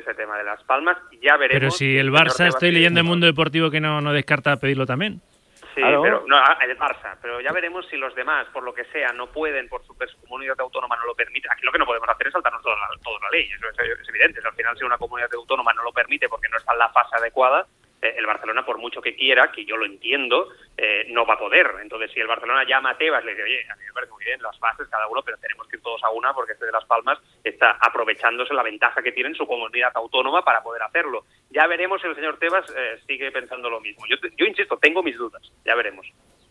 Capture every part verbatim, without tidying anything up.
ese tema de Las Palmas. Ya veremos. Pero si el Barça, estoy leyendo en Mundo Deportivo que no, no descarta pedirlo también. Sí, claro. pero no, el Barça, pero ya veremos si los demás, por lo que sea, no pueden, por su comunidad autónoma no lo permite. Aquí lo que no podemos hacer es saltarnos toda la, toda la ley, eso es, es evidente. Al final, si una comunidad autónoma no lo permite porque no está en la fase adecuada, eh, el Barcelona, por mucho que quiera, que yo lo entiendo, eh, no va a poder. Entonces, si el Barcelona llama a Tebas, le dice, oye, a mí me parece muy bien las fases, cada uno, pero tenemos que ir todos a una porque este de Las Palmas está aprovechándose la ventaja que tiene en su comunidad autónoma para poder hacerlo. Ya veremos si el señor Tebas eh, sigue pensando lo mismo. Yo, yo insisto, tengo mis dudas, ya veremos.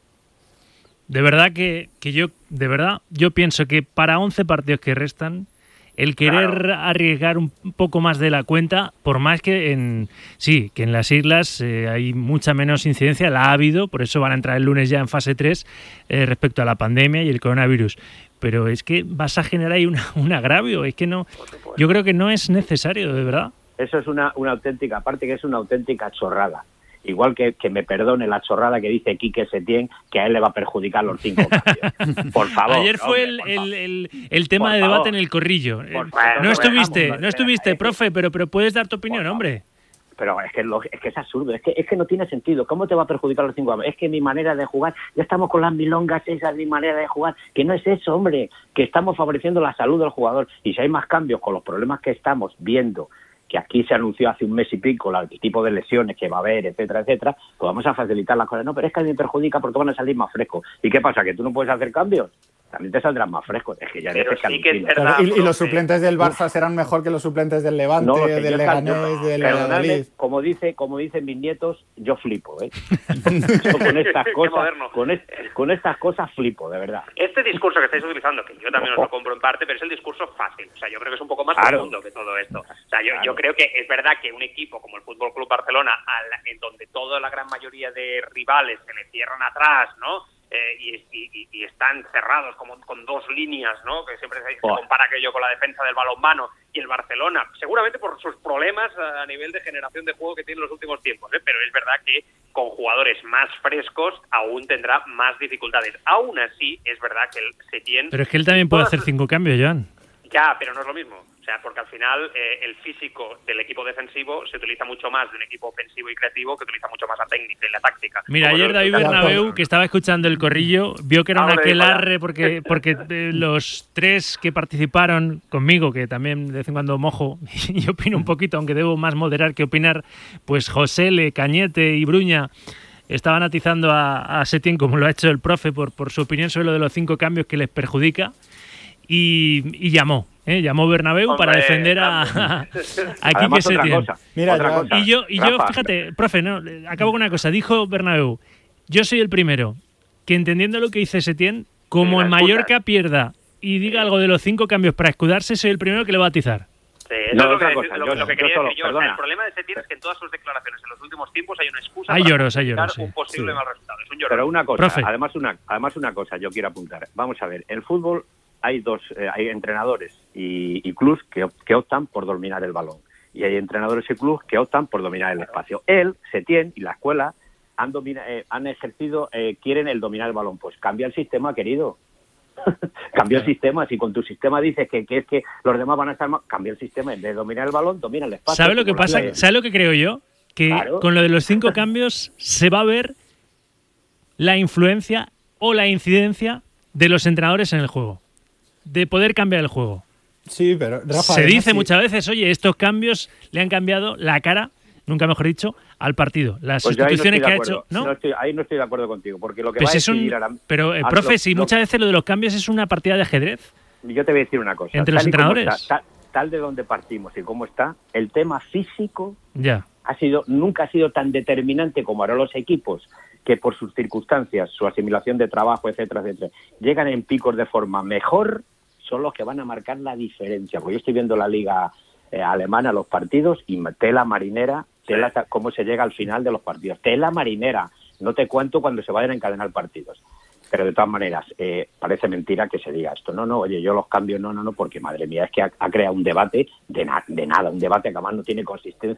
De verdad que, que yo, de verdad, yo pienso que para once partidos que restan, el querer claro. arriesgar un poco más de la cuenta, por más que en sí, que en las islas eh, hay mucha menos incidencia, la ha habido, por eso van a entrar el lunes ya en fase tres eh, respecto a la pandemia y el coronavirus. Pero es que vas a generar ahí una, un agravio, es que no, yo creo que no es necesario, de verdad. Eso es una, una auténtica, aparte que es una auténtica chorrada. Igual que, que me perdone la chorrada que dice Quique Setién, que a él le va a perjudicar los cinco cambios. Por favor. Ayer fue hombre, el, el, el, el tema por de favor. debate en el Corrillo. Por no, no estuviste, dejamos, no estuviste, es profe, pero, pero puedes dar tu opinión, hombre. Pero es que, lo, es que es absurdo, es que, es que no tiene sentido. ¿Cómo te va a perjudicar los cinco cambios? Es que mi manera de jugar, ya estamos con las milongas, esa es mi manera de jugar. Que no es eso, hombre, que estamos favoreciendo la salud del jugador. Y si hay más cambios con los problemas que estamos viendo, que aquí se anunció hace un mes y pico el tipo de lesiones que va a haber, etcétera, etcétera, pues vamos a facilitar las cosas. No, pero es que a mí me perjudica porque van a salir más frescos. ¿Y qué pasa? ¿Que tú no puedes hacer cambios? También te saldrán más frescos. Es que ya pero sí que es verdad, y, y los suplentes del Barça Uf. serán mejor que los suplentes del Levante, no, del Leganés, del Valladolid. Como dice, como dicen mis nietos, yo flipo, ¿eh? Yo con estas cosas, con, est con estas cosas flipo, de verdad. Este discurso que estáis utilizando, que yo también os lo compro en parte, pero es el discurso fácil. O sea, yo creo que es un poco más claro. profundo que todo esto. O sea, yo, claro. yo creo que es verdad que un equipo como el Fútbol Club Barcelona, al, en donde toda la gran mayoría de rivales se le cierran atrás, ¿no? Eh, y, y, y están cerrados como con dos líneas, ¿no? Que siempre se, oh. se compara aquello con la defensa del balonmano, y el Barcelona, seguramente por sus problemas a nivel de generación de juego que tiene en los últimos tiempos, ¿eh? Pero es verdad que con jugadores más frescos aún tendrá más dificultades. Aún así, es verdad que el Setién... Pero es que él también puede hacer cinco cambios, Joan. Ya, pero no es lo mismo. O sea, porque al final eh, el físico del equipo defensivo se utiliza mucho más de un equipo ofensivo y creativo que utiliza mucho más la técnica y la táctica. Mira, ayer David Bernabéu, que estaba escuchando el Corrillo, vio que era un aquelarre porque, porque eh, los tres que participaron conmigo, que también de vez en cuando mojo y opino un poquito, aunque debo más moderar que opinar, pues José, Le, Cañete y Bruña estaban atizando a, a Setién, como lo ha hecho el profe, por, por su opinión sobre lo de los cinco cambios que les perjudica, y, y llamó. ¿Eh? Llamó Bernabéu Hombre, para defender a, a, a Quique Setién. Mira, otra cosa. Y yo, y yo fíjate, profe, no, acabo con una cosa. Dijo Bernabéu, yo soy el primero que, entendiendo lo que dice Setién, como en Mallorca pierda y diga algo de los cinco cambios para escudarse, soy el primero que le va a atizar. Sí, eso no, es lo que, cosa, lo, yo, lo que quería yo solo, decir yo. O sea, el problema de Setién es que en todas sus declaraciones en los últimos tiempos hay una excusa hay para lloros, hay lloros, sí. un posible sí. mal resultado. Es un lloro. Pero una cosa, profe. además una, además una cosa yo quiero apuntar. Vamos a ver, el fútbol hay dos, eh, hay entrenadores y, y clubs que, que optan por dominar el balón y hay entrenadores y clubs que optan por dominar el espacio. Él, Setién y la escuela han, domina, eh, han ejercido, eh, quieren el dominar el balón. Pues cambia el sistema, querido. Cambia el sistema. Si con tu sistema dices que, que es que los demás van a estar más, cambia el sistema. En vez de dominar el balón, domina el espacio. ¿Sabe lo que pasa? La... ¿Sabe lo que creo yo? Que claro. con lo de los cinco cambios se va a ver la influencia o la incidencia de los entrenadores en el juego. De poder cambiar el juego. Sí, pero Rafa, se dice sí. muchas veces, oye, estos cambios le han cambiado la cara, nunca mejor dicho, al partido. Las pues sustituciones no que ha hecho, ¿no? no estoy, ahí no estoy de acuerdo contigo, porque lo que pues va a es un, ahora, Pero, eh, profe, lo, si lo, muchas veces lo de los cambios es una partida de ajedrez. Yo te voy a decir una cosa. Entre los entrenadores. Está, tal, tal de donde partimos y cómo está, el tema físico ya. ha sido nunca ha sido tan determinante como ahora los equipos, que por sus circunstancias, su asimilación de trabajo, etcétera, etcétera, llegan en picos de forma mejor, son los que van a marcar la diferencia. Porque yo estoy viendo la liga eh, alemana, los partidos, y tela marinera, tela cómo se llega al final de los partidos. Tela marinera, no te cuento cuando se vayan a encadenar partidos. Pero de todas maneras, eh, parece mentira que se diga esto. No, no, oye, yo los cambio, no, no, no, porque madre mía, es que ha, ha creado un debate de, na de nada, un debate que además no tiene consistencia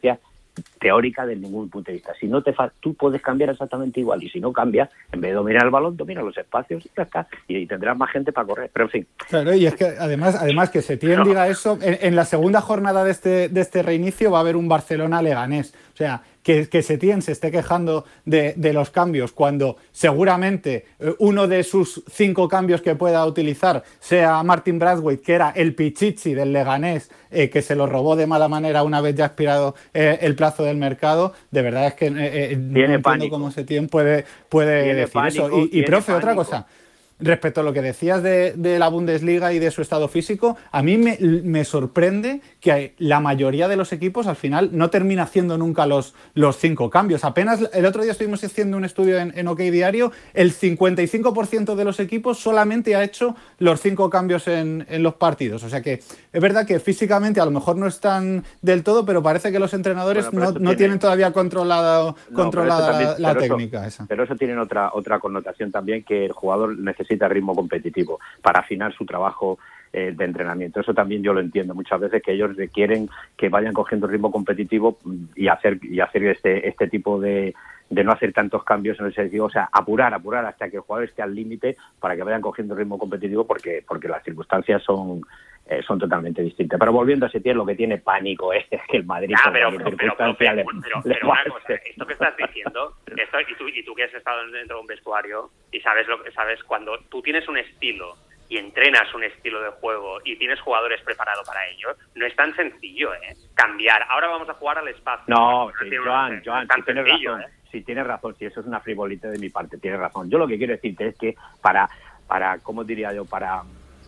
teórica de ningún punto de vista. Si no te fa- tú puedes cambiar exactamente igual, y si no cambias, en vez de dominar el balón, domina los espacios y ya está, y, y tendrás más gente para correr, pero en fin. Claro, y es que además, además que Setién no. diga eso, en, en la segunda jornada de este, de este reinicio va a haber un Barcelona-Leganés, o sea, que, que Setién se esté quejando de, de los cambios cuando seguramente eh, uno de sus cinco cambios que pueda utilizar sea Martin Braithwaite, que era el pichichi del Leganés, eh, que se lo robó de mala manera una vez ya expirado eh, el plazo del mercado. De verdad es que eh, eh, no entiendo pánico. cómo Setién puede, puede decir pánico, eso. Y, y profe, pánico. Otra cosa. Respecto a lo que decías de, de la Bundesliga y de su estado físico, a mí me, me sorprende que la mayoría de los equipos al final no termina haciendo nunca los, los cinco cambios. Apenas el otro día estuvimos haciendo un estudio en, en OK Diario, el cincuenta y cinco por ciento de los equipos solamente ha hecho los cinco cambios en, en los partidos. O sea que es verdad que físicamente a lo mejor no están del todo, pero parece que los entrenadores bueno, no, tiene... no tienen todavía controlado, no, controlada también, la, la técnica. Eso, esa. Pero eso tiene otra, otra connotación también, que el jugador necesita ritmo competitivo para afinar su trabajo eh, de entrenamiento. Eso también yo lo entiendo muchas veces, que ellos requieren que vayan cogiendo ritmo competitivo y hacer y hacer este este tipo de, de no hacer tantos cambios en el sentido, o sea, apurar, apurar hasta que el jugador esté al límite para que vayan cogiendo ritmo competitivo, porque porque las circunstancias son eh, son totalmente distintas. Pero volviendo a Setién, lo que tiene pánico es que el Madrid... Ah, pero, pero, pero, pero, pero, le, pero, pero una cosa, esto que estás diciendo, esto, y, tú, y tú que has estado dentro de un vestuario y sabes lo que sabes, cuando tú tienes un estilo y entrenas un estilo de juego y tienes jugadores preparados para ello, no es tan sencillo, ¿eh? Cambiar. Ahora vamos a jugar al espacio. No, sí, Joan, Joan, si tienes razón, ¿eh? si tienes razón, si eso es una frivolita de mi parte, tienes razón. Yo lo que quiero decirte es que para, para ¿cómo diría yo? Para...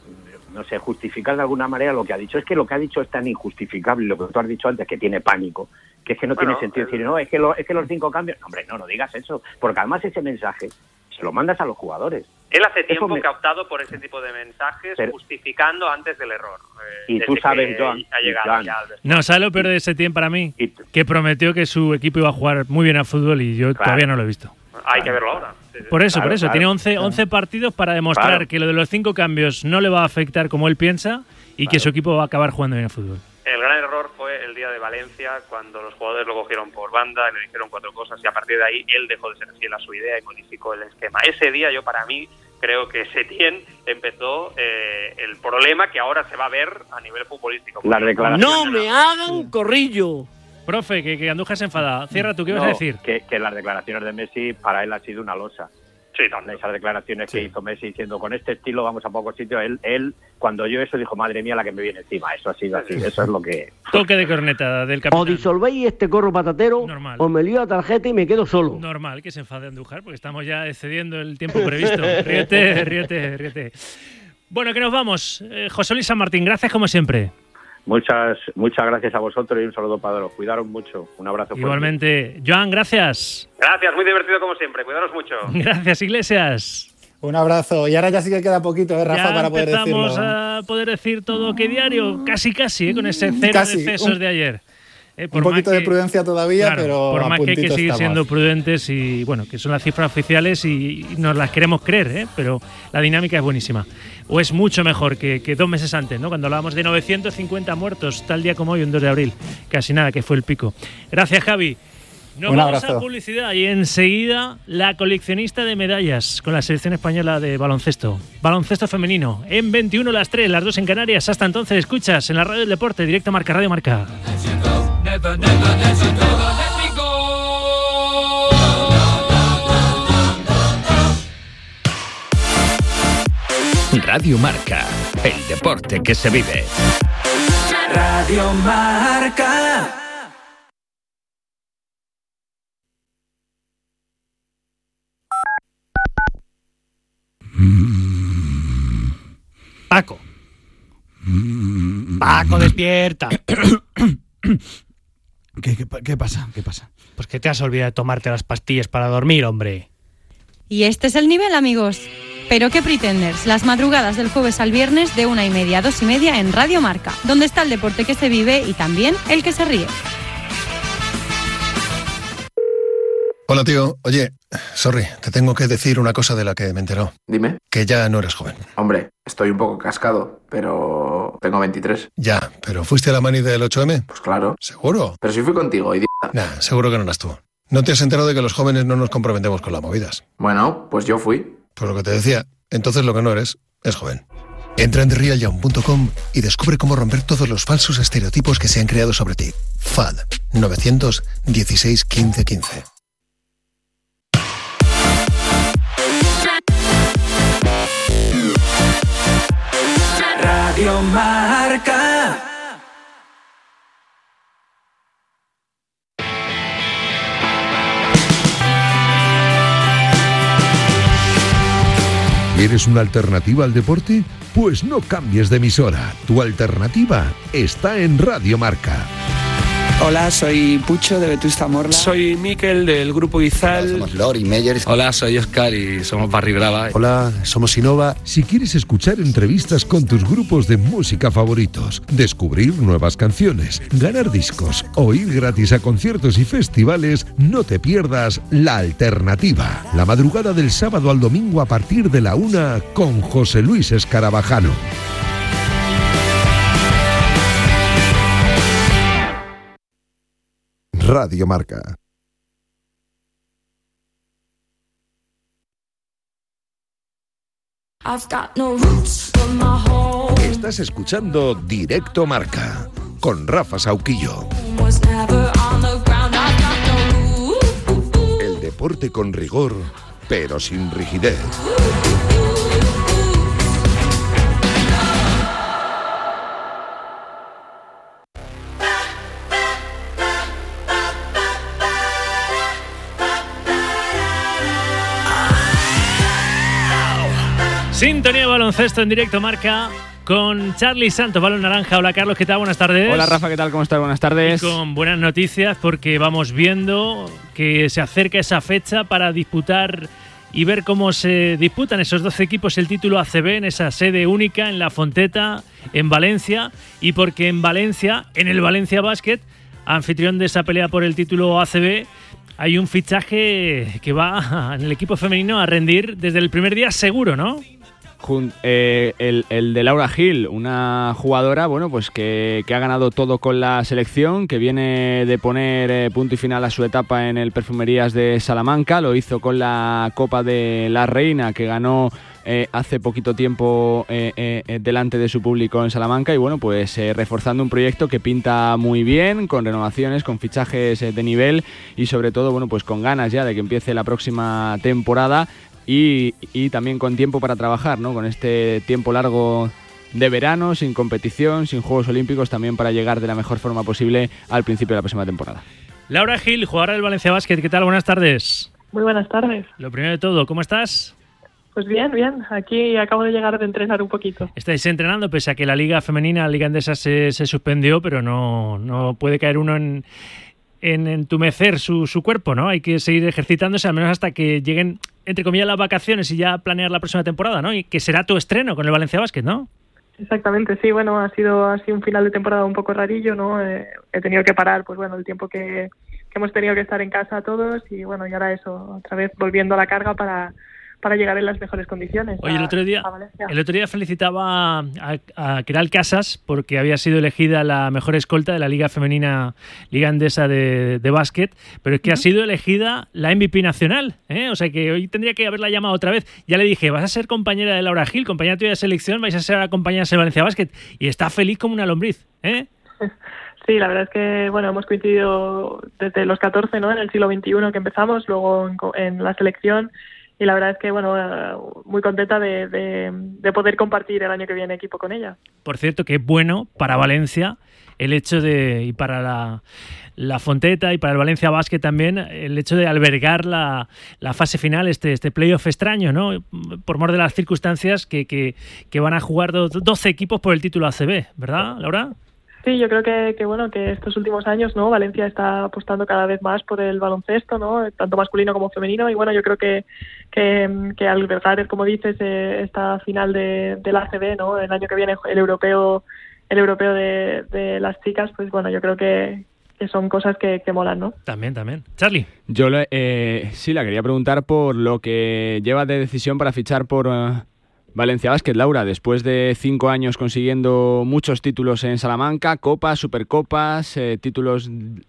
no sé, justificar de alguna manera lo que ha dicho. Es que lo que ha dicho es tan injustificable, lo que tú has dicho antes, que tiene pánico, que es que no bueno, tiene sentido el... decir, no, es que, lo, es que los cinco cambios... No, hombre, no, no digas eso, porque además ese mensaje se lo mandas a los jugadores. Él hace tiempo me... que ha optado por ese tipo de mensajes, pero... justificando antes del error. Eh, y tú sabes, Joan... Ha llegado Joan. ya no, ¿sabes lo peor de Setién para mí? Que prometió que su equipo iba a jugar muy bien al fútbol y yo claro. todavía no lo he visto. Hay que verlo ahora. Sí, sí. Por eso, claro, por eso. claro, Tiene once, claro. once partidos para demostrar claro. que lo de los cinco cambios no le va a afectar como él piensa y claro. que su equipo va a acabar jugando bien al fútbol. El gran error fue el día de Valencia, cuando los jugadores lo cogieron por banda, le dijeron cuatro cosas y a partir de ahí él dejó de ser fiel a su idea y modificó el esquema. Ese día yo, para mí, creo que Setién empezó eh, el problema que ahora se va a ver a nivel futbolístico. La declaración ¡No me hagan corrillo! Profe, que, que Andújar se enfada. Cierra tú, ¿qué vas no, a decir? Que, que las declaraciones de Messi para él ha sido una losa. Sí, también. Esas declaraciones sí. que hizo Messi diciendo, con este estilo vamos a pocos sitios, él, él cuando oyó eso dijo, madre mía la que me viene encima. Eso ha sido así, eso es lo que... Toque de corneta del capitán. O disolvéis este corro patatero, normal. O me lío la tarjeta y me quedo solo. Normal que se enfade Andújar, porque estamos ya excediendo el tiempo previsto. Ríete, ríete, ríete. Bueno, que nos vamos. Eh, José Luis San Martín, gracias como siempre. Muchas muchas gracias a vosotros y un saludo para todos. Cuidaros mucho. Un abrazo. Igualmente. Fuerte. Joan, gracias. Gracias, muy divertido como siempre. Cuidaros mucho. Gracias, Iglesias. Un abrazo. Y ahora ya sí que queda poquito, ¿eh, Rafa, ya para poder decirlo? empezamos a poder decir todo que diario, casi casi, ¿eh? Con ese cero casi, de excesos un, de ayer. Eh, por un poquito que, de prudencia todavía, claro, pero por a más que hay que seguir estamos. siendo prudentes y bueno, que son las cifras oficiales y nos las queremos creer, ¿eh? Pero la dinámica es buenísima. O es mucho mejor que, que dos meses antes, ¿no? Cuando hablábamos de novecientos cincuenta muertos, tal día como hoy, un dos de abril. Casi nada, que fue el pico. Gracias, Javi. Nos un vamos abrazo. a publicidad y enseguida la coleccionista de medallas con la selección española de baloncesto. Baloncesto femenino. En veintiuno las tres, las dos en Canarias. Hasta entonces, escuchas en la radio del deporte, directo Marca Radio Marca. Radio Marca, el deporte que se vive. Radio Marca. Paco. Paco, despierta. ¿Qué, qué, ¿Qué pasa? ¿Qué pasa? Pues que te has olvidado de tomarte las pastillas para dormir, hombre. Y este es el nivel, amigos. Pero qué pretenders, las madrugadas del jueves al viernes de una y media a dos y media en Radio Marca, donde está el deporte que se vive y también el que se ríe. Hola, tío. Oye, sorry, te tengo que decir una cosa de la que me he enterado. Dime. Que ya no eres joven. Hombre, Estoy un poco cascado, pero tengo veintitrés. Ya, pero ¿fuiste a la mani del ocho eme? Pues claro. ¿Seguro? Pero si fui contigo, idiota. Nah, seguro que no eras tú. ¿No te has enterado de que los jóvenes no nos comprometemos con las movidas? Bueno, pues yo fui. Pues lo que te decía, entonces lo que no eres es joven. Entra en the real young punto com y descubre cómo romper todos los falsos estereotipos que se han creado sobre ti. F A D nueve uno seis quince quince. Radio Marca. ¿Quieres una alternativa al deporte? Pues no cambies de emisora. Tu alternativa está en Radio Marca. Hola, soy Pucho de Vetusta Morla. Soy Miquel del Grupo Izal. Hola, somos Lori Meyer. Hola, soy Oscar y somos Barry Brava. Hola, somos Innova. Si quieres escuchar entrevistas con tus grupos de música favoritos, descubrir nuevas canciones, ganar discos o ir gratis a conciertos y festivales, no te pierdas La Alternativa. La madrugada del sábado al domingo a partir de la una con José Luis Escarabajano. Radio Marca. Estás escuchando Directo Marca con Rafa Sauquillo. El deporte con rigor, pero sin rigidez. Sintonía de baloncesto en Directo Marca con Charly Santos, balón naranja. Hola Carlos, ¿qué tal? Buenas tardes. Hola Rafa, ¿qué tal? ¿Cómo estás? Buenas tardes. Y con buenas noticias porque vamos viendo que se acerca esa fecha para disputar y ver cómo se disputan esos doce equipos el título A C B en esa sede única en La Fonteta, en Valencia, y porque en Valencia, en el Valencia Basket, anfitrión de esa pelea por el título A C B, hay un fichaje que va en el equipo femenino a rendir desde el primer día seguro, ¿no? Jun, eh, el, el de Laura Gil, una jugadora bueno, pues que, que ha ganado todo con la selección, que viene de poner eh, punto y final a su etapa en el Perfumerías de Salamanca. Lo hizo con la Copa de la Reina, que ganó eh, hace poquito tiempo eh, eh, delante de su público en Salamanca, y bueno, pues eh, reforzando un proyecto que pinta muy bien, con renovaciones, con fichajes eh, de nivel y sobre todo bueno, pues con ganas ya de que empiece la próxima temporada. Y, y también con tiempo para trabajar, ¿no? Con este tiempo largo de verano, sin competición, sin Juegos Olímpicos, también para llegar de la mejor forma posible al principio de la próxima temporada. Laura Gil, jugadora del Valencia Basket, ¿qué tal? Buenas tardes. Muy buenas tardes. Lo primero de todo, ¿cómo estás? Pues bien, bien. Aquí acabo de llegar de entrenar un poquito. Estáis entrenando, pese a que la Liga Femenina, la Liga Endesa, se, se suspendió, pero no, no puede caer uno en... en entumecer su, su cuerpo, ¿no? Hay que seguir ejercitándose al menos hasta que lleguen, entre comillas, las vacaciones y ya planear la próxima temporada, ¿no? Y que será tu estreno con el Valencia Basket, ¿no? Exactamente, sí. Bueno, ha sido, ha sido un final de temporada un poco rarillo, ¿no? Eh, he tenido que parar, pues bueno, el tiempo que, que hemos tenido que estar en casa todos y bueno, y ahora eso, otra vez volviendo a la carga para... para llegar en las mejores condiciones. Oye, el otro día, el otro día felicitaba a, a Keral Casas porque había sido elegida la mejor escolta de la Liga Femenina, Liga Endesa de, de Básquet, pero es que uh-huh. ha sido elegida la M V P nacional, ¿eh? O sea que hoy tendría que haberla llamado otra vez. Ya le dije, vas a ser compañera de Laura Gil, compañera tuya de selección, vais a ser ahora compañeras de Valencia Basket, y está feliz como una lombriz, ¿eh? Sí, la verdad es que bueno, hemos coincidido desde los catorce, ¿no? En el siglo veintiuno que empezamos, luego en, en la selección. Y la verdad es que, bueno, muy contenta de, de, de poder compartir el año que viene equipo con ella. Por cierto, que es bueno para Valencia el hecho de, y para la, la Fonteta y para el Valencia Basket también, el hecho de albergar la, la fase final, este, este playoff extraño, ¿no? Por mor de las circunstancias que, que, que van a jugar doce equipos por el título A C B, ¿verdad, Laura? Sí, yo creo que, que bueno que estos últimos años, ¿no? Valencia está apostando cada vez más por el baloncesto, ¿no? Tanto masculino como femenino, y bueno, yo creo que que, que albergar, como dices, eh, esta final de, de la A C B, ¿no? El año que viene el europeo el europeo de, de las chicas, pues bueno, yo creo que, que son cosas que, que molan, ¿no? También, también. Charly. Yo le, eh, sí, la quería preguntar por lo que lleva de decisión para fichar por uh, Valencia Basket, Laura, después de cinco años consiguiendo muchos títulos en Salamanca, copas, supercopas, eh, títulos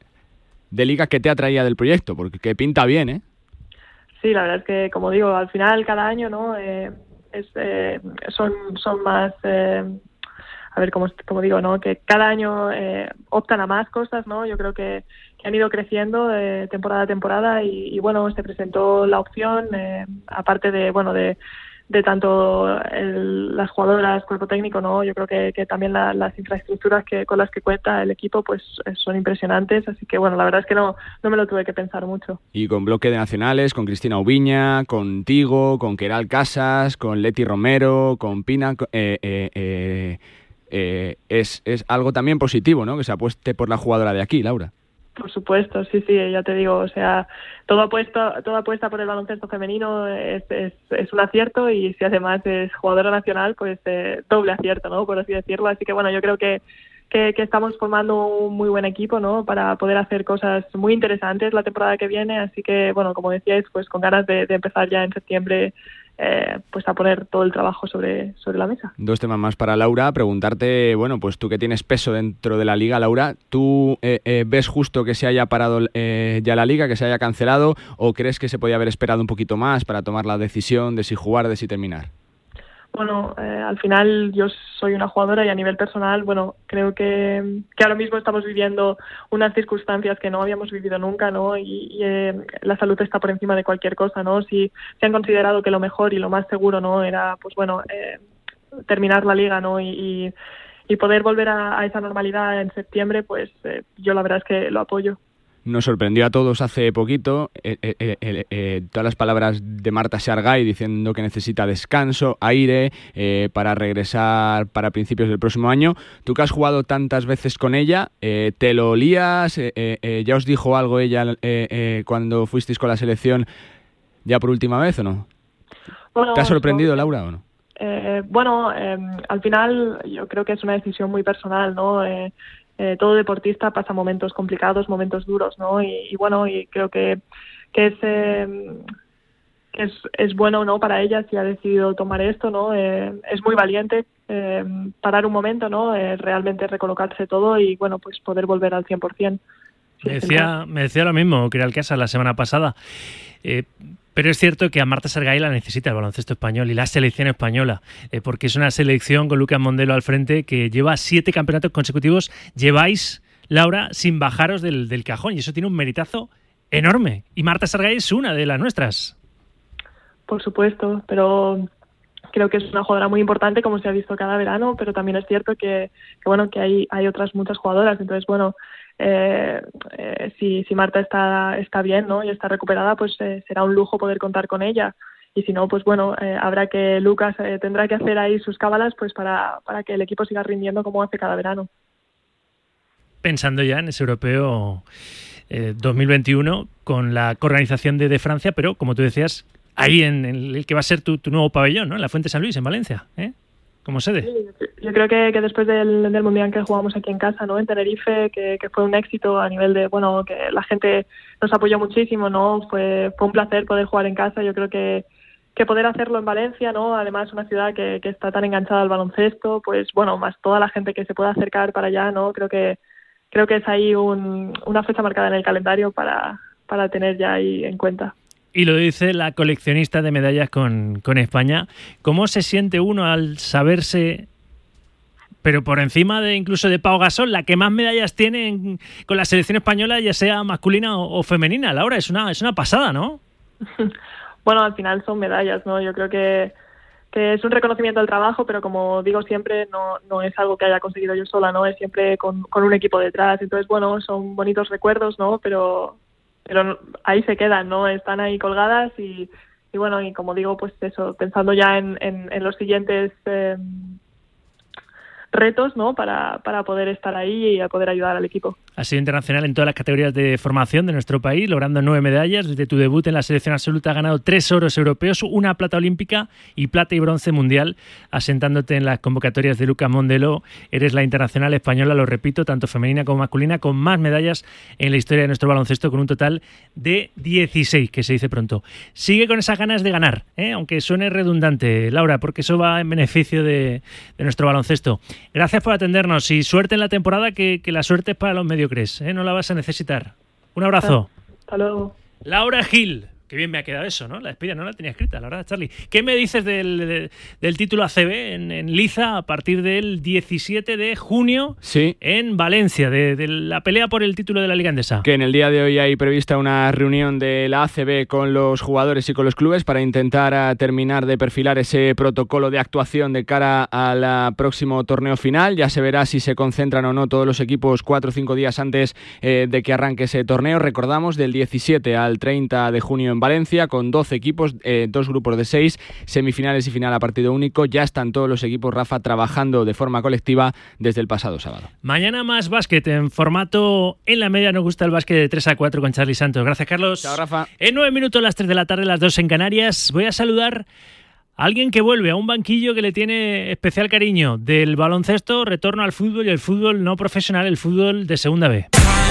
de liga, ¿qué te atraía del proyecto? Porque que pinta bien, ¿eh? Sí, la verdad es que, como digo, al final cada año, ¿no? Eh, es, eh, son, son más... Eh, a ver, como, como digo, ¿no? Que cada año eh, optan a más cosas, ¿no? Yo creo que, que han ido creciendo eh, temporada a temporada y, y, bueno, se presentó la opción, eh, aparte de, bueno, de... de tanto el, las jugadoras, cuerpo técnico, no, yo creo que, que también la, las infraestructuras que con las que cuenta el equipo pues son impresionantes, así que bueno, la verdad es que no, no me lo tuve que pensar mucho. Y con bloque de nacionales, con Cristina Ubiña, contigo, con Queral Casas, con Leti Romero, con Pina, eh, eh, eh, eh, es, es algo también positivo, ¿no? Que se apueste por la jugadora de aquí, Laura. Por supuesto, sí, sí, ya te digo, o sea, todo apuesta, toda apuesta por el baloncesto femenino es, es, es un acierto y si además es jugadora nacional, pues eh, doble acierto, ¿no? Por así decirlo, así que bueno, yo creo que, que, que estamos formando un muy buen equipo, ¿no? Para poder hacer cosas muy interesantes la temporada que viene, así que bueno, como decíais, pues con ganas de, de empezar ya en septiembre Eh, pues a poner todo el trabajo sobre, sobre la mesa. Dos temas más para Laura. Preguntarte, bueno, pues tú que tienes peso dentro de la liga, Laura, ¿tú eh, eh, ves justo que se haya parado eh, ya la liga, que se haya cancelado, o crees que se podía haber esperado un poquito más para tomar la decisión de si jugar, de si terminar? Bueno, eh, al final yo soy una jugadora y a nivel personal, bueno, creo que, que ahora mismo estamos viviendo unas circunstancias que no habíamos vivido nunca, ¿no? Y, y eh, la salud está por encima de cualquier cosa, ¿no? Si se han considerado que lo mejor y lo más seguro, ¿no? Era, pues bueno, eh, terminar la liga, ¿no? Y, y, y poder volver a, a esa normalidad en septiembre, pues eh, yo la verdad es que lo apoyo. Nos sorprendió a todos hace poquito eh, eh, eh, eh, todas las palabras de Marta Xargay diciendo que necesita descanso, aire, eh, para regresar para principios del próximo año. Tú que has jugado tantas veces con ella, eh, ¿te lo olías? Eh, eh, ¿Ya os dijo algo ella eh, eh, cuando fuisteis con la selección ya por última vez o no? Bueno, ¿te ha sorprendido, no, Laura, o no? Eh, bueno, eh, al final yo creo que es una decisión muy personal, ¿no? Eh, Eh, todo deportista pasa momentos complicados, momentos duros, ¿no? Y, y bueno, y creo que, que es, eh, que es es bueno, ¿no? Para ella si ha decidido tomar esto, ¿no? Eh, es muy valiente eh, parar un momento, ¿no? Eh, realmente recolocarse todo y bueno, pues poder volver al cien por ciento. Sí, me decía, me decía lo mismo Queral Casas la semana pasada. Eh, Pero es cierto que a Marta Xargay la necesita el baloncesto español y la selección española, eh, porque es una selección con Lucas Mondelo al frente que lleva siete campeonatos consecutivos. Lleváis, Laura, sin bajaros del, del cajón y eso tiene un meritazo enorme. Y Marta Xargay es una de las nuestras. Por supuesto, pero creo que es una jugadora muy importante, como se ha visto cada verano, pero también es cierto que, que bueno, que hay, hay otras muchas jugadoras. Entonces, bueno, Eh, eh, si, si Marta está está bien, ¿no? Y está recuperada, pues eh, será un lujo poder contar con ella. Y si no, pues bueno, eh, habrá que Lucas eh, tendrá que hacer ahí sus cábalas pues para, para que el equipo siga rindiendo como hace cada verano. Pensando ya en ese europeo eh, dos mil veintiuno con la organización de, de Francia, pero como tú decías, ahí en, en el que va a ser tu, tu nuevo pabellón, ¿no? En la Fuente San Luis, en Valencia, ¿eh? Como sede. Sí, yo creo que, que después del, del Mundial que jugamos aquí en casa, ¿no? En Tenerife, que, que fue un éxito a nivel de, bueno, que la gente nos apoyó muchísimo, ¿no? Fue, fue un placer poder jugar en casa. Yo creo que, que poder hacerlo en Valencia, ¿no? Además, una ciudad que, que está tan enganchada al baloncesto, pues bueno, más toda la gente que se pueda acercar para allá, ¿no? Creo que creo que es ahí un, una fecha marcada en el calendario para, para tener ya ahí en cuenta. Y lo dice la coleccionista de medallas con, con España. ¿Cómo se siente uno al saberse, pero por encima de incluso de Pau Gasol, la que más medallas tiene en, con la selección española, ya sea masculina o, o femenina? Laura, es una, es una pasada, ¿no? Bueno, al final son medallas, ¿no? Yo creo que, que es un reconocimiento del trabajo, pero como digo siempre, no, no es algo que haya conseguido yo sola, ¿no? Es siempre con, con un equipo detrás. Entonces, bueno, son bonitos recuerdos, ¿no? Pero... pero ahí se quedan, ¿no? Están ahí colgadas y, y bueno, y como digo, pues eso, pensando ya en, en, en los siguientes eh, retos, ¿no? Para, para poder estar ahí y a poder ayudar al equipo. Has sido internacional en todas las categorías de formación de nuestro país, logrando nueve medallas. Desde tu debut en la selección absoluta has ganado tres oros europeos, una plata olímpica y plata y bronce mundial, asentándote en las convocatorias de Lucas Mondelo. Eres la internacional española, lo repito, tanto femenina como masculina, con más medallas en la historia de nuestro baloncesto, con un total de dieciséis, que se dice pronto. Sigue con esas ganas de ganar, ¿eh? Aunque suene redundante, Laura, porque eso va en beneficio de, de nuestro baloncesto. Gracias por atendernos y suerte en la temporada, que, que la suerte es para los mediocres, ¿eh? No la vas a necesitar. Un abrazo. Hasta luego. Laura Gil. Qué bien me ha quedado eso, ¿no? La despedida no la tenía escrita, la verdad, Charlie. ¿Qué me dices del, de, del título A C B en, en Liza a partir del diecisiete de junio sí. en Valencia, de, de la pelea por el título de la Liga Endesa? Que en el día de hoy hay prevista una reunión de la A C B con los jugadores y con los clubes para intentar uh, terminar de perfilar ese protocolo de actuación de cara al uh, próximo torneo final. Ya se verá si se concentran o no todos los equipos cuatro o cinco días antes eh, de que arranque ese torneo. Recordamos, del diecisiete al treinta de junio en Valencia, con doce equipos, eh, dos grupos de seis, semifinales y final a partido único. Ya están todos los equipos, Rafa, trabajando de forma colectiva desde el pasado sábado. Mañana más básquet en formato en la media. Nos gusta el básquet de tres a cuatro con Charlie Santos. Gracias, Carlos. Chao, Rafa. En nueve minutos, las tres de la tarde, las dos en Canarias. Voy a saludar a alguien que vuelve a un banquillo que le tiene especial cariño. Del baloncesto, retorno al fútbol, y el fútbol no profesional, el fútbol de segunda B.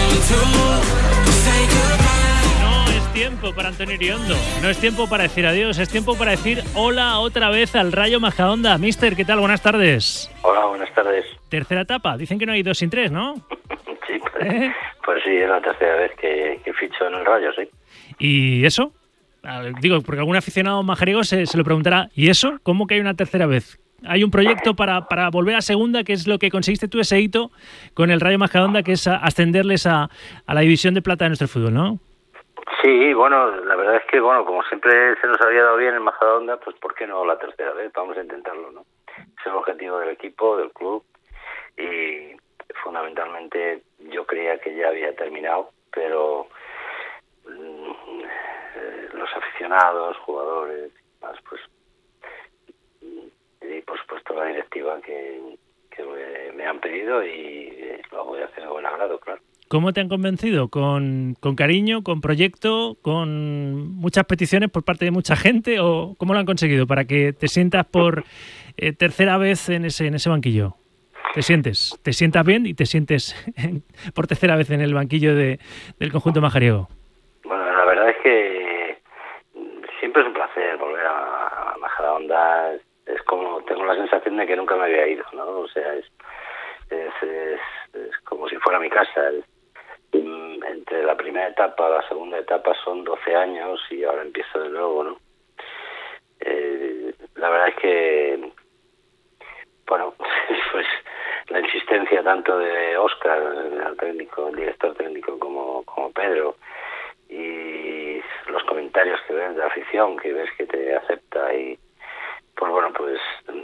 Tiempo para Antonio Iriondo. No es tiempo para decir adiós, es tiempo para decir hola otra vez al Rayo Majadahonda. Mister, ¿qué tal? Buenas tardes. Hola, buenas tardes. Tercera etapa. Dicen que no hay dos sin tres, ¿no? Sí, pues, ¿Eh? pues sí, es la tercera vez que, que ficho en el Rayo, sí. ¿Y eso? Digo, porque algún aficionado majariego se, se lo preguntará. ¿Y eso? ¿Cómo que hay una tercera vez? Hay un proyecto para, para volver a segunda, que es lo que conseguiste tú, ese hito con el Rayo Majadahonda, que es ascenderles a, a la división de plata de nuestro fútbol, ¿no? Sí, bueno, la verdad es que, bueno, como siempre se nos había dado bien en Majadahonda, pues ¿por qué no la tercera vez? Vamos a intentarlo, ¿no? Es el objetivo del equipo, del club, y fundamentalmente yo creía que ya había terminado, pero mmm, los aficionados, jugadores, más, pues, y por supuesto la directiva que, que me, me han pedido, y lo voy a hacer de buen agrado, claro. ¿Cómo te han convencido? ¿Con, con cariño, con proyecto, con muchas peticiones por parte de mucha gente? ¿O cómo lo han conseguido para que te sientas por eh, tercera vez en ese en ese banquillo? ¿Te sientes? ¿Te sientas bien y te sientes por tercera vez en el banquillo de, del conjunto majariego? Bueno, la verdad es que siempre es un placer volver a, a Majadahonda. Es, es como, tengo la sensación de que nunca me había ido, ¿no? O sea, es, es, es, es como si fuera mi casa. Es, entre la primera etapa y la segunda etapa son doce años y ahora empiezo de nuevo, ¿no? Eh, la verdad es que, bueno, pues la insistencia tanto de Óscar, el técnico, el director técnico, como, como Pedro, y los comentarios que ves de la afición, que ves que te acepta, y pues bueno, pues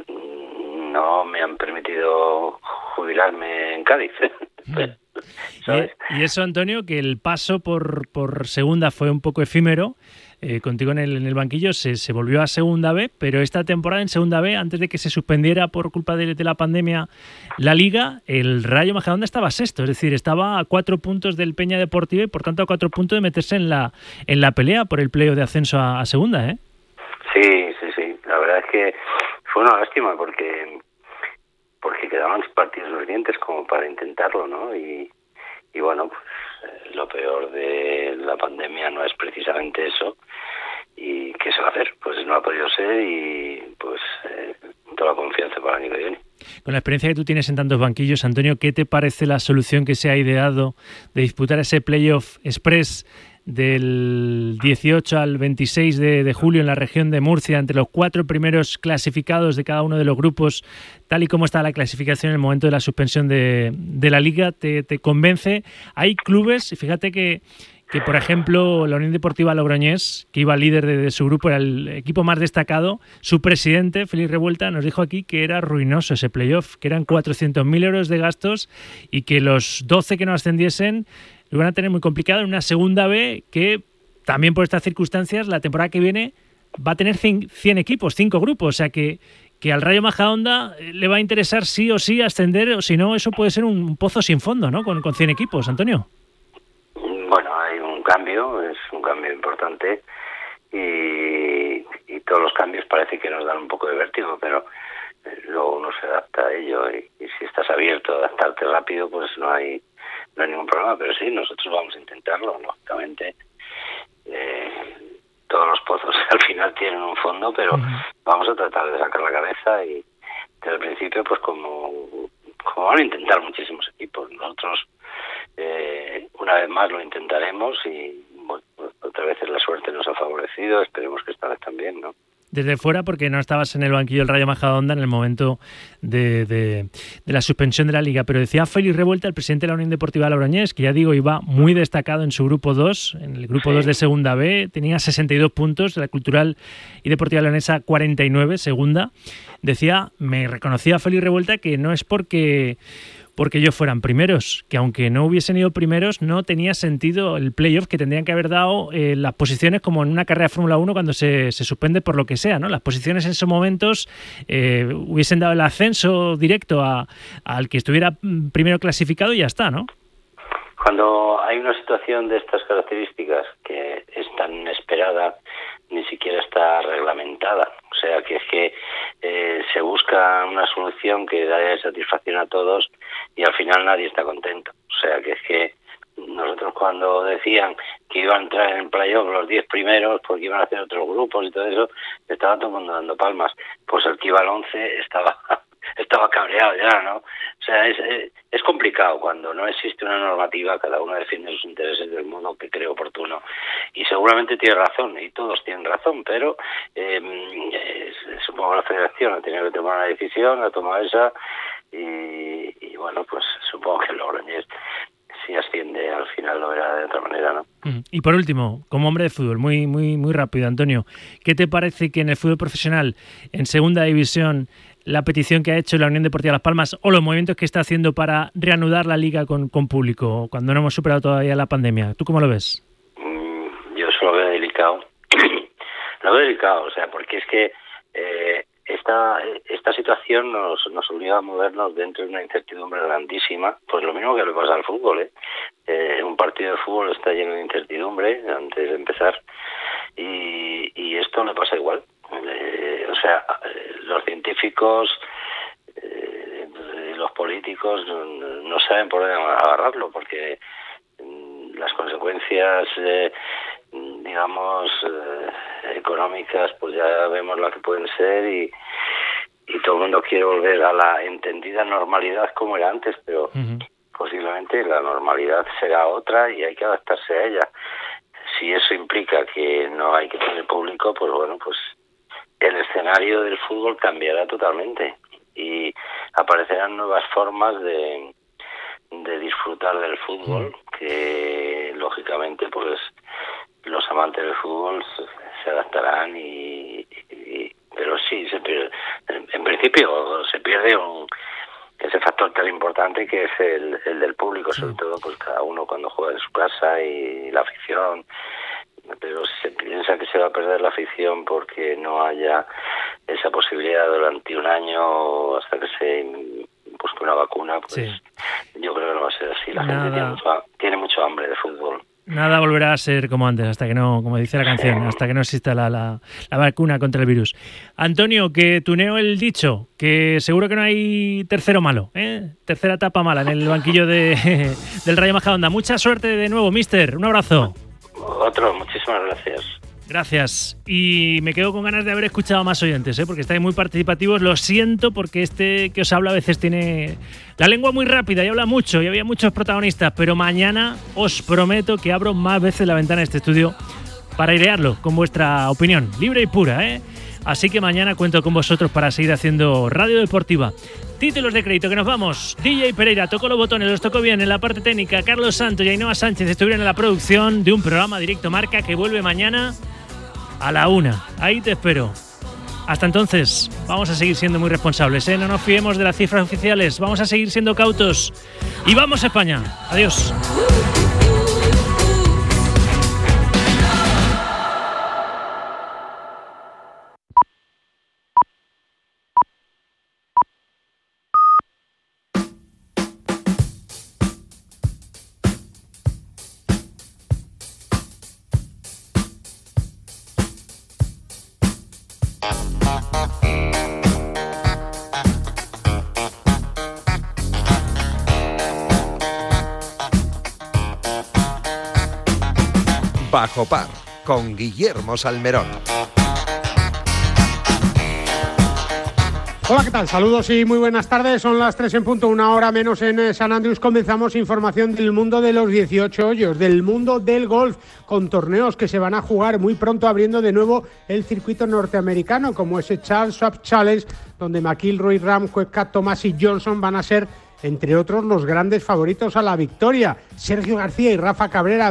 no me han permitido jubilarme en Cádiz. ¿Sabes? Y, y eso, Antonio, que el paso por, por segunda fue un poco efímero. Eh, contigo en el, en el banquillo se, se volvió a segunda B, pero esta temporada en segunda B, antes de que se suspendiera por culpa de, de la pandemia la liga, el Rayo Majadahonda estaba sexto, es decir, estaba a cuatro puntos del Peña Deportiva y por tanto a cuatro puntos de meterse en la en la pelea por el playoff de ascenso a, a segunda, ¿eh? Sí, sí, sí. La verdad es que fue una lástima porque porque quedaban partidos suficientes como para intentarlo, ¿no? Y, y bueno, pues eh, lo peor de la pandemia no es precisamente eso. ¿Y qué se va a hacer? Pues no ha podido ser y pues eh, toda la confianza para el año que viene. Con la experiencia que tú tienes en tantos banquillos, Antonio, ¿qué te parece la solución que se ha ideado de disputar ese playoff express del dieciocho al veintiséis de, de julio en la región de Murcia, entre los cuatro primeros clasificados de cada uno de los grupos, tal y como está la clasificación en el momento de la suspensión de, de la Liga? ¿Te, te convence? Hay clubes, y fíjate que, que, por ejemplo, la Unión Deportiva Logroñés, que iba líder de, de su grupo, era el equipo más destacado, su presidente, Félix Revuelta, nos dijo aquí que era ruinoso ese playoff, que eran cuatrocientos mil euros de gastos y que los doce que no ascendiesen lo van a tener muy complicado en una segunda B que también por estas circunstancias la temporada que viene va a tener cien equipos, cinco grupos, o sea que, que al Rayo Majadahonda le va a interesar sí o sí ascender, o si no, eso puede ser un pozo sin fondo, ¿no? Con, con cien equipos, Antonio. Bueno, hay un cambio, es un cambio importante y, y todos los cambios parece que nos dan un poco de vértigo, pero luego uno se adapta a ello y, y si estás abierto a adaptarte rápido, pues no hay no hay ningún problema, pero sí, nosotros vamos a intentarlo, lógicamente. Eh, todos los pozos al final tienen un fondo, pero uh-huh. vamos a tratar de sacar la cabeza y desde el principio, pues como, como van a intentar muchísimos equipos, nosotros eh, una vez más lo intentaremos y bueno, otras veces la suerte nos ha favorecido, esperemos que esta vez también, ¿no? Desde fuera, porque no estabas en el banquillo del Rayo Majadahonda en el momento de, de, de la suspensión de la Liga, pero decía Félix Revuelta, el presidente de la Unión Deportiva Logroñés, que ya digo, iba muy destacado en su grupo dos, en el grupo sí. dos de Segunda B, tenía sesenta y dos puntos, de la Cultural y Deportiva Leonesa cuarenta y nueve, Segunda. Decía, me reconocía Félix Revuelta que no es porque... porque ellos fueran primeros, que aunque no hubiesen ido primeros, no tenía sentido el playoff que tendrían que haber dado eh, las posiciones como en una carrera de Fórmula uno cuando se, se suspende por lo que sea, ¿no? Las posiciones en esos momentos eh, hubiesen dado el ascenso directo a, al que estuviera primero clasificado y ya está, ¿no? Cuando hay una situación de estas características que es tan inesperada, ni siquiera está reglamentada. O sea, que es que eh, se busca una solución que dé satisfacción a todos y al final nadie está contento. O sea, que es que nosotros cuando decían que iban a entrar en el playoff los diez primeros porque iban a hacer otros grupos y todo eso, estaba todo el mundo dando palmas. Pues el que iba al once estaba... estaba cabreado ya, ¿no? O sea, es, es, es complicado cuando no existe una normativa, cada uno defiende sus intereses del modo que cree oportuno. Y seguramente tiene razón, y todos tienen razón, pero eh, eh, supongo que la federación ha tenido que tomar una decisión, ha tomado esa, y, y bueno, pues supongo que el Logroñés, si asciende, al final lo verá de otra manera, ¿no? Y por último, como hombre de fútbol, muy, muy, muy rápido, Antonio, ¿qué te parece que en el fútbol profesional, en segunda división, la petición que ha hecho la Unión Deportiva Las Palmas o los movimientos que está haciendo para reanudar la liga con, con público cuando no hemos superado todavía la pandemia? ¿Tú cómo lo ves? Mm, yo eso lo veo delicado. Lo veo delicado, o sea, porque es que eh, esta esta situación nos, nos obliga a movernos dentro de una incertidumbre grandísima, pues lo mismo que le pasa al fútbol, ¿eh? Eh, un partido de fútbol está lleno de incertidumbre antes de empezar y, y esto le pasa igual. Eh, o sea, los científicos, eh, los políticos no, no saben por dónde agarrarlo porque mm, las consecuencias, eh, digamos, eh, económicas, pues ya vemos lo que pueden ser y, y todo el mundo quiere volver a la entendida normalidad como era antes, pero uh-huh. posiblemente la normalidad será otra y hay que adaptarse a ella. Si eso implica que no hay que tener público, pues bueno, pues el escenario del fútbol cambiará totalmente y aparecerán nuevas formas de, de disfrutar del fútbol que lógicamente pues los amantes del fútbol se, se adaptarán y, y pero sí se pierde, en, en principio se pierde un ese factor tan importante que es el, el del público, sobre todo pues cada uno cuando juega en su casa y la afición. Pero se piensa que se va a perder la afición porque no haya esa posibilidad durante un año hasta que se busque una vacuna, pues sí. Yo creo que no va a ser así. La Nada. gente tiene mucho, tiene mucho hambre de fútbol. Nada volverá a ser como antes, hasta que no, como dice la canción, hasta que no exista la, la, la vacuna contra el virus. Antonio, que tuneo el dicho, que seguro que no hay tercero malo, ¿eh? Tercera etapa mala en el banquillo de, del Rayo Majadahonda. Mucha suerte de nuevo, mister. Un abrazo. Otro, muchísimas gracias. Gracias. Y me quedo con ganas de haber escuchado a más oyentes, ¿eh? Porque estáis muy participativos. Lo siento porque este que os habla a veces tiene la lengua muy rápida y habla mucho y había muchos protagonistas, pero mañana os prometo que abro más veces la ventana de este estudio para airearlo con vuestra opinión, libre y pura, ¿eh? Así que mañana cuento con vosotros para seguir haciendo radio deportiva. Títulos de crédito, que nos vamos. D J Pereira tocó los botones, los tocó bien en la parte técnica. Carlos Santos y Ainhoa Sánchez estuvieron en la producción de un programa Directo Marca que vuelve mañana a la una. Ahí te espero. Hasta entonces, vamos a seguir siendo muy responsables, ¿eh? No nos fiemos de las cifras oficiales. Vamos a seguir siendo cautos. Y vamos a España. Adiós. Bajo Par, con Guillermo Salmerón. Hola, ¿qué tal? Saludos y muy buenas tardes. Son las tres en punto, una hora menos en San Andrés. Comenzamos información del mundo de los dieciocho hoyos, del mundo del golf, con torneos que se van a jugar muy pronto, abriendo de nuevo el circuito norteamericano, como ese Charles Schwab Challenge, donde McIlroy, Rahm, Koepka, Thomas y Johnson van a ser, entre otros, los grandes favoritos a la victoria. Sergio García y Rafa Cabrera